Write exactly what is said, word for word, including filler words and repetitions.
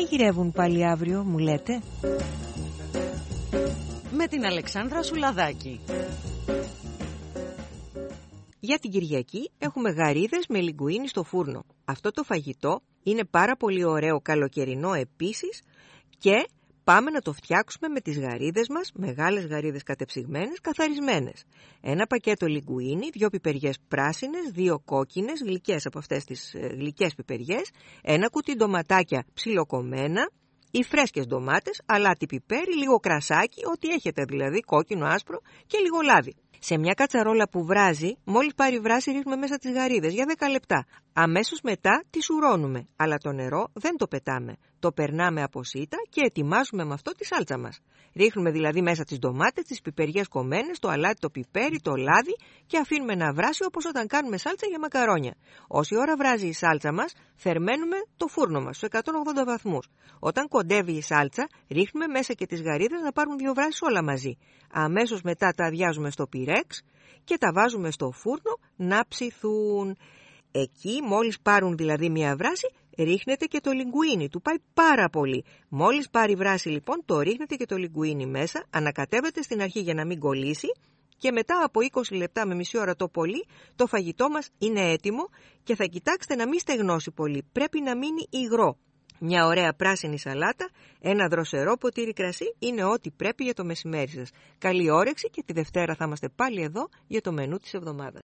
μαγειρεύουν πάλι αύριο, μου λέτε? Με την Αλεξάνδρα Σουλαδάκη. Για την Κυριακή έχουμε γαρίδες με λιγκουίνι στο φούρνο. Αυτό το φαγητό είναι πάρα πολύ ωραίο καλοκαιρινό επίσης και πάμε να το φτιάξουμε με τις γαρίδες μας, μεγάλες γαρίδες κατεψυγμένες, καθαρισμένες. Ένα πακέτο λιγκουίνι, δύο πιπεριές πράσινες, δύο κόκκινες, γλυκές από αυτές τις ε, γλυκές πιπεριές, ένα κουτί ντοματάκια ψιλοκομμένα, ή φρέσκες ντομάτες, αλάτι πιπέρι, λίγο κρασάκι, ό,τι έχετε δηλαδή, κόκκινο, άσπρο και λίγο λάδι. Σε μια κατσαρόλα που βράζει, μόλις πάρει βράση ρίχνουμε μέσα τις γαρίδες για δέκα λεπτά. Αμέσως μετά τις ουρώνουμε, αλλά το νερό δεν το πετάμε. Το περνάμε από σίτα και ετοιμάζουμε με αυτό τη σάλτσα μας. Ρίχνουμε δηλαδή μέσα τις ντομάτες, τις πιπεριές κομμένες, το αλάτι, το πιπέρι, το λάδι και αφήνουμε να βράσει όπως όταν κάνουμε σάλτσα για μακαρόνια. Όση ώρα βράζει η σάλτσα μας, θερμαίνουμε το φούρνο μας στους εκατόν ογδόντα βαθμούς. Όταν κοντεύει η σάλτσα, ρίχνουμε μέσα και τις γαρίδες να πάρουν δύο βράσεις όλα μαζί. Αμέσως μετά τα αδειάζουμε στο πυρέξ και τα βάζουμε στο φούρνο να ψηθούν. Εκεί μόλις πάρουν δηλαδή μια βράση, ρίχνετε και το λιγκουίνι, του πάει πάρα πολύ. Μόλις πάρει βράση λοιπόν, το ρίχνετε και το λιγκουίνι μέσα, ανακατεύετε στην αρχή για να μην κολλήσει και μετά από είκοσι λεπτά με μισή ώρα το πολύ, το φαγητό μας είναι έτοιμο και θα κοιτάξετε να μην στεγνώσει πολύ, πρέπει να μείνει υγρό. Μια ωραία πράσινη σαλάτα, ένα δροσερό ποτήρι κρασί είναι ό,τι πρέπει για το μεσημέρι σας. Καλή όρεξη και τη Δευτέρα θα είμαστε πάλι εδώ για το μενού της εβδομάδας.